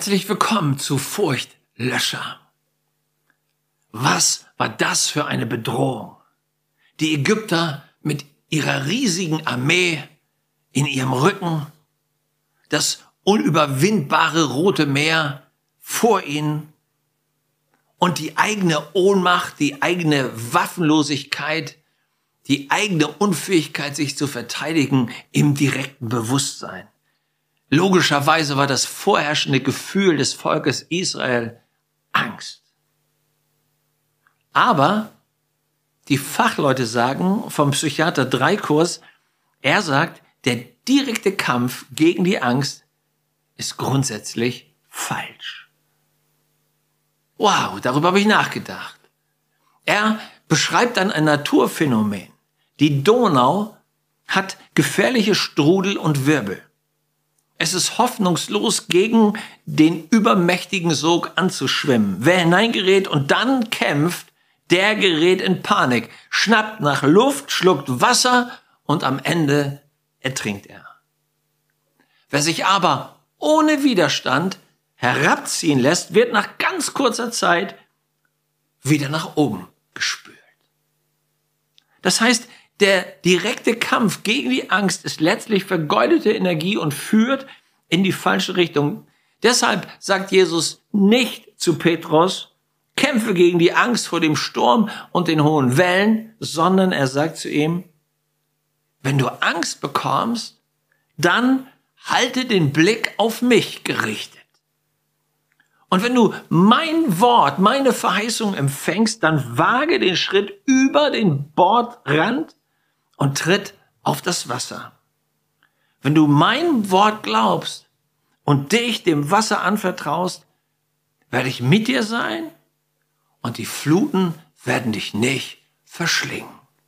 Herzlich willkommen zu Furchtlöscher. Was war das für eine Bedrohung? Die Ägypter mit ihrer riesigen Armee in ihrem Rücken, das unüberwindbare Rote Meer vor ihnen und die eigene Ohnmacht, die eigene Waffenlosigkeit, die eigene Unfähigkeit, sich zu verteidigen im direkten Bewusstsein. Logischerweise war das vorherrschende Gefühl des Volkes Israel Angst. Aber die Fachleute sagen vom Psychiater 3-Kurs, er sagt, der direkte Kampf gegen die Angst ist grundsätzlich falsch. Wow, darüber habe ich nachgedacht. Er beschreibt dann ein Naturphänomen. Die Donau hat gefährliche Strudel und Wirbel. Es ist hoffnungslos, gegen den übermächtigen Sog anzuschwimmen. Wer hineingerät und dann kämpft, der gerät in Panik, schnappt nach Luft, schluckt Wasser und am Ende ertrinkt er. Wer sich aber ohne Widerstand herabziehen lässt, wird nach ganz kurzer Zeit wieder nach oben gespült. Das heißt, der direkte Kampf gegen die Angst ist letztlich vergeudete Energie und führt in die falsche Richtung. Deshalb sagt Jesus nicht zu Petrus, kämpfe gegen die Angst vor dem Sturm und den hohen Wellen, sondern er sagt zu ihm, wenn du Angst bekommst, dann halte den Blick auf mich gerichtet. Und wenn du mein Wort, meine Verheißung empfängst, dann wage den Schritt über den Bordrand und tritt auf das Wasser. Wenn du mein Wort glaubst und dich dem Wasser anvertraust, werde ich mit dir sein und die Fluten werden dich nicht verschlingen.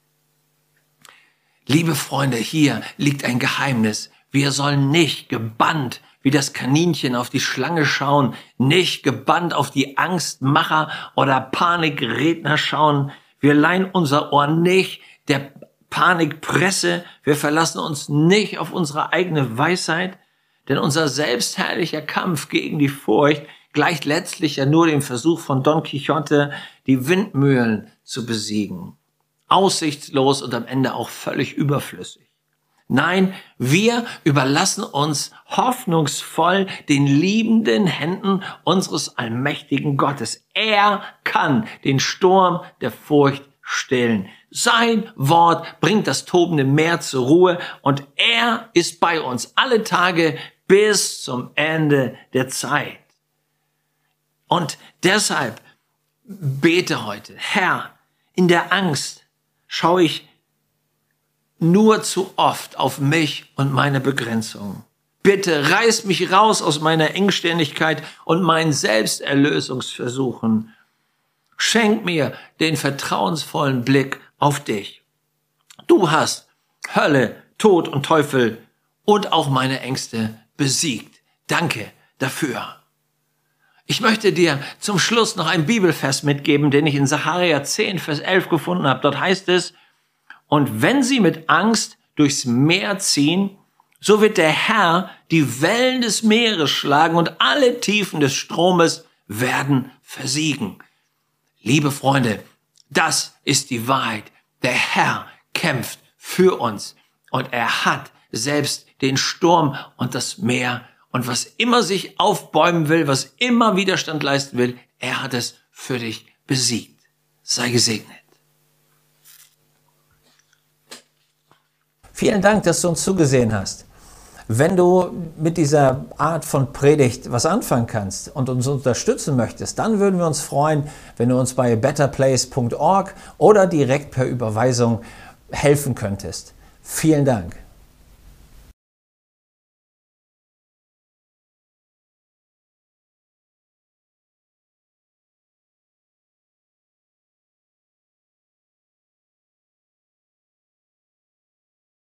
Liebe Freunde, hier liegt ein Geheimnis. Wir sollen nicht gebannt wie das Kaninchen auf die Schlange schauen, nicht gebannt auf die Angstmacher oder Panikredner schauen. Wir leihen unser Ohr nicht der Panikpresse. Wir verlassen uns nicht auf unsere eigene Weisheit, denn unser selbstherrlicher Kampf gegen die Furcht gleicht letztlich ja nur dem Versuch von Don Quixote, die Windmühlen zu besiegen. Aussichtslos und am Ende auch völlig überflüssig. Nein, wir überlassen uns hoffnungsvoll den liebenden Händen unseres allmächtigen Gottes. Er kann den Sturm der Furcht stillen. Sein Wort bringt das tobende Meer zur Ruhe und er ist bei uns alle Tage bis zum Ende der Zeit. Und deshalb bete heute, Herr, in der Angst schaue ich nur zu oft auf mich und meine Begrenzungen. Bitte reiß mich raus aus meiner Engständigkeit und meinen Selbsterlösungsversuchen. Schenk mir den vertrauensvollen Blick auf dich. Du hast Hölle, Tod und Teufel und auch meine Ängste besiegt. Danke dafür. Ich möchte dir zum Schluss noch einen Bibelvers mitgeben, den ich in Sacharja 10, Vers 11 gefunden habe. Dort heißt es, und wenn sie mit Angst durchs Meer ziehen, so wird der Herr die Wellen des Meeres schlagen und alle Tiefen des Stromes werden versiegen. Liebe Freunde, das ist die Wahrheit. Der Herr kämpft für uns und er hat selbst den Sturm und das Meer und was immer sich aufbäumen will, was immer Widerstand leisten will, er hat es für dich besiegt. Sei gesegnet. Vielen Dank, dass du uns zugesehen hast. Wenn du mit dieser Art von Predigt was anfangen kannst und uns unterstützen möchtest, dann würden wir uns freuen, wenn du uns bei betterplace.org oder direkt per Überweisung helfen könntest. Vielen Dank.